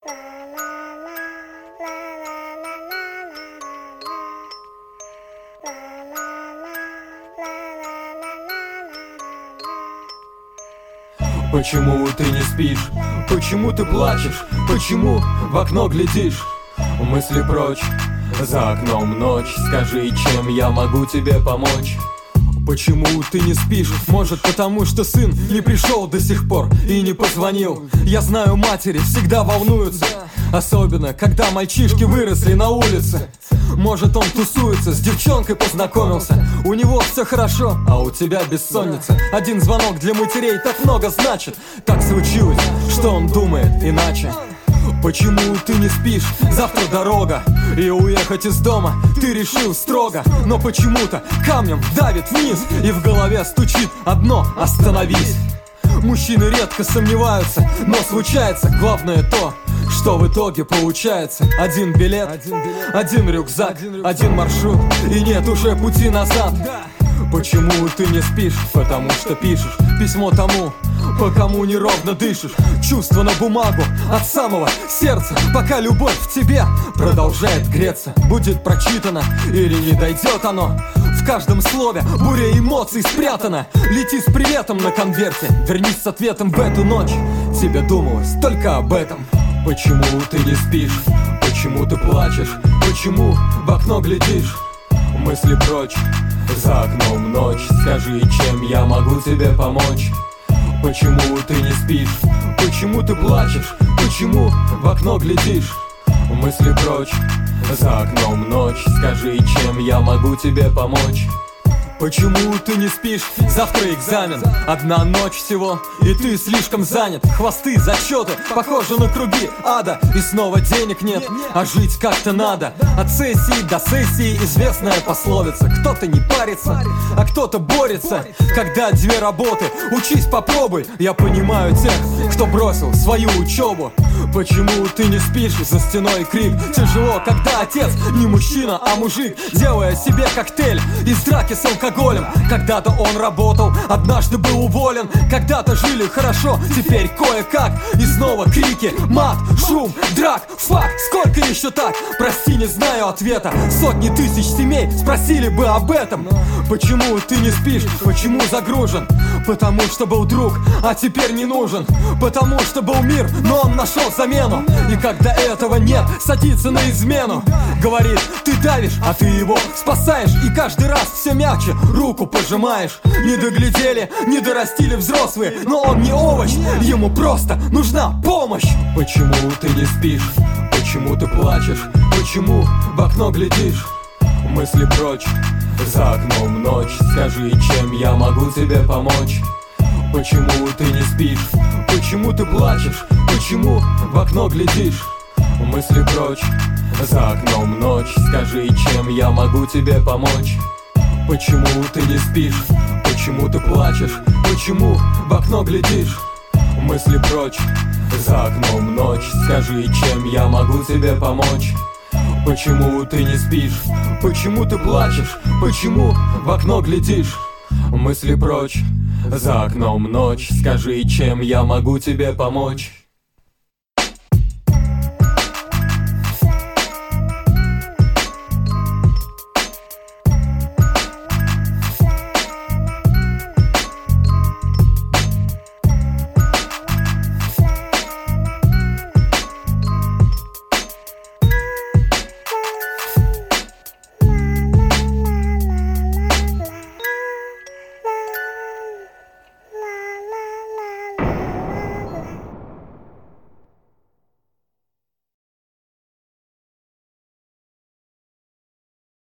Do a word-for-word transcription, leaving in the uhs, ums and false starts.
Почему ты не спишь? Почему ты плачешь? Почему в окно глядишь? Мысли прочь, за окном ночь. Скажи, чем я могу тебе помочь? Почему ты не спишь? Может, потому что сын не пришел до сих пор и не позвонил. Я знаю, матери всегда волнуются, особенно когда мальчишки выросли на улице. Может, он тусуется, с девчонкой познакомился. У него все хорошо, а у тебя бессонница. Один звонок для матерей так много значит. Так случилось, что он думает иначе. Почему ты не спишь? Завтра дорога, и уехать из дома ты решил строго. Но почему-то камнем давит вниз, и в голове стучит одно: остановись. Мужчины редко сомневаются, но случается главное то, что в итоге получается. Один билет, один рюкзак, один маршрут, и нет уже пути назад. Почему ты не спишь? Потому что пишешь письмо тому, по кому неровно дышишь. Чувство на бумагу от самого сердца, пока любовь в тебе продолжает греться. Будет прочитано или не дойдет оно, в каждом слове буря эмоций спрятана. Лети с приветом на конверте, вернись с ответом в эту ночь. Тебе думалось только об этом. Почему ты не спишь? Почему ты плачешь? Почему в окно глядишь? Мысли прочь, за окном ночь. Скажи, чем я могу тебе помочь? Почему ты не спишь? Почему ты плачешь? Почему в окно глядишь? Мысли прочь, за окном ночь. Скажи, чем я могу тебе помочь? Почему ты не спишь? Завтра экзамен, одна ночь всего, и ты слишком занят. Хвосты, зачеты, похожи на круги ада. И снова денег нет, а жить как-то надо. От сессии до сессии известная пословица. Кто-то не парится, а кто-то борется. Когда две работы, учись, попробуй. Я понимаю тех, кто бросил свою учебу. Почему ты не спишь? За стеной крик. Тяжело, когда отец не мужчина, а мужик, делая себе коктейль из драки с алкоголем. Когда-то он работал, однажды был уволен. Когда-то жили хорошо, теперь кое-как. И снова крики, мат, шум, драк, фак. Сколько еще так? Прости, не знаю ответа. Сотни тысяч семей спросили бы об этом. Почему ты не спишь? Почему загружен? Потому что был друг, а теперь не нужен. Потому что был мир, но он нашел замену. И когда этого нет, садится на измену. Говорит, ты давишь, а ты его спасаешь. И каждый раз все мягче руку пожимаешь. Не доглядели, не дорастили взрослые, но он не овощ, ему просто нужна помощь. Почему ты не спишь? Почему ты плачешь? Почему в окно глядишь? Мысли прочь, за окном ночь. Скажи, чем я могу тебе помочь? Почему ты не спишь? Почему ты плачешь? Почему в окно глядишь? Мысли прочь, за окном ночь. Скажи, чем я могу тебе помочь? Почему ты не спишь? Почему ты плачешь? Почему в окно глядишь? Мысли прочь, за окном ночь. Скажи, чем я могу тебе помочь? Почему ты не спишь? Почему ты плачешь? Почему в окно глядишь? Мысли прочь, за окном ночь. Скажи, чем я могу тебе помочь?